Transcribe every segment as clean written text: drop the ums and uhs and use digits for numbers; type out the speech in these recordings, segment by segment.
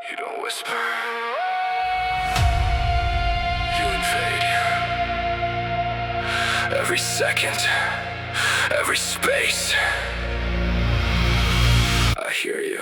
You don't whisper, you invade. Every second, every space, I hear you.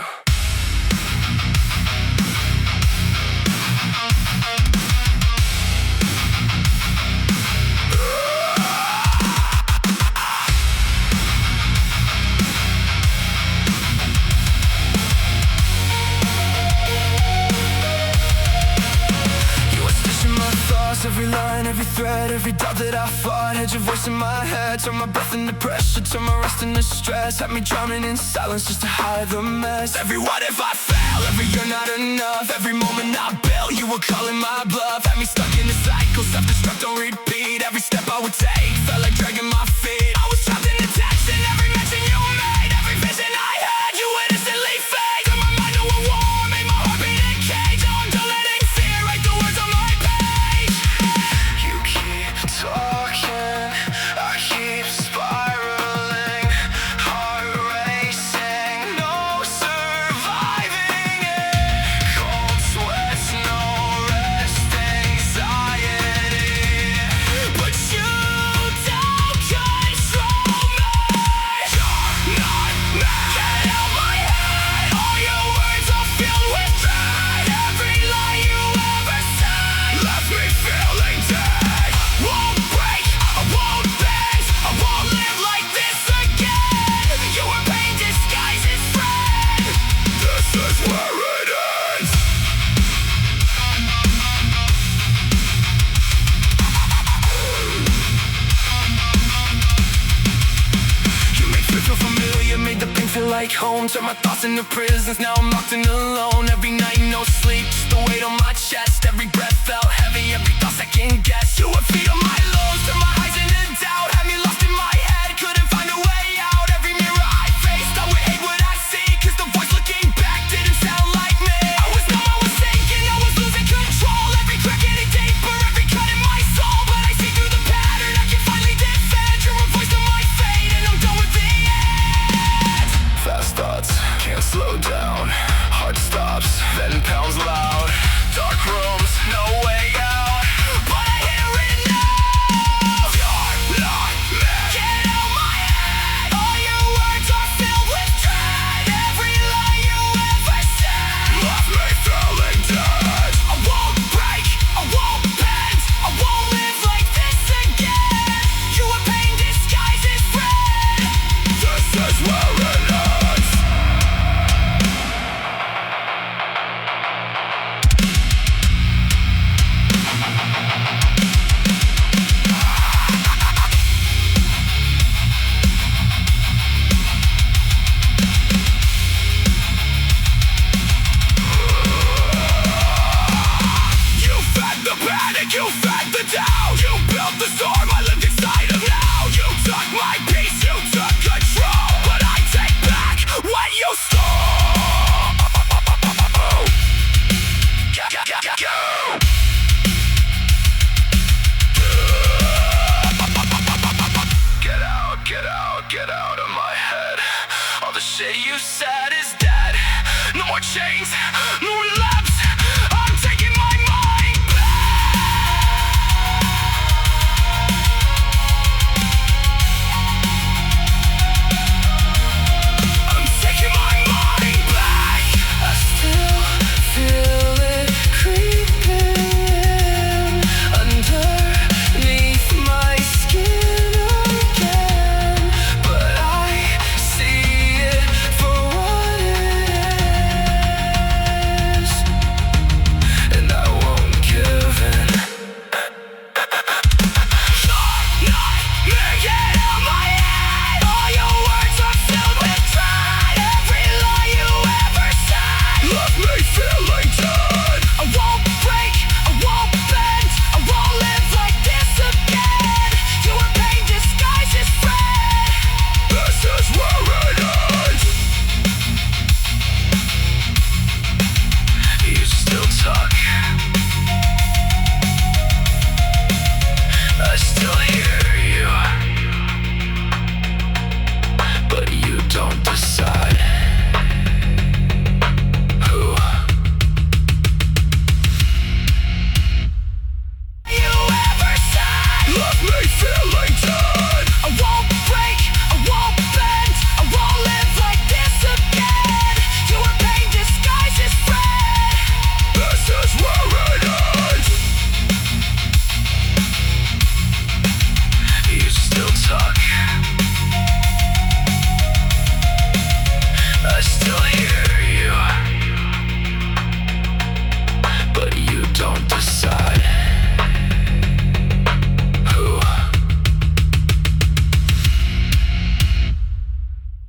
Every line, every thread, every doubt that I fought, had your voice in my head. Turn my breath into pressure, turn my rest into stress. Had me drowning in silence just to hide the mess. Every what if I fail, every you're not enough. Every moment I built, you were calling my bluff. Had me stuck in a cycle, self-destruct on repeat. Every step I would take, felt like dragging my feet. I was trapped in attention, every mention you made. Every vision I had, you would instantly fade. Turned my mind to a war, made my heart beat a cage. Now I'm done letting fear write the words on my page. Talking, I keep spiraling, heart racing, no surviving it. Cold sweats, no rest, anxiety, but you don't control me. You're not me. Get out my head. All your words are filled with dread. Every lie you ever said left me feeling dead. Won't break, I won't bend, I won't live like this again. You were pain disguised as friend. This is where it ends. You make me feel familiar, made the pain feel like home. Turned my thoughts into prisons, now I'm locked in alone. Every night no sleep, just the weight on my chest. Every breath felt heavy, every thought second guess. You would feed on my lows, turn my eyes into doubt. Had me lost in my head, couldn't find a way out. Every mirror I faced, I would hate what I see, cause the voice looking back didn't sound like me. I was numb, I was sinking, I was losing control. Every crack getting deeper, every cut in my soul. But I see through the pattern, I can finally defend. You're a voice to my fate, and I'm done with the end. Fast thoughts, can't slow down. Heart stops, then pounds loud. Dark rooms, no way out, But I hear it now. you're not me. Get out my head. All your words are filled with dread. Every lie you ever said Left me feeling dead. I won't break, I won't bend, I won't live like this again. You were pain disguised as friend. This is where it ends. You fed the panic, you fed the doubt. You built the storm I lived inside of now. You took my peace, you took control, but I take back what you stole. Get out of my head. All the shit you said is dead. No more chains, no more lies.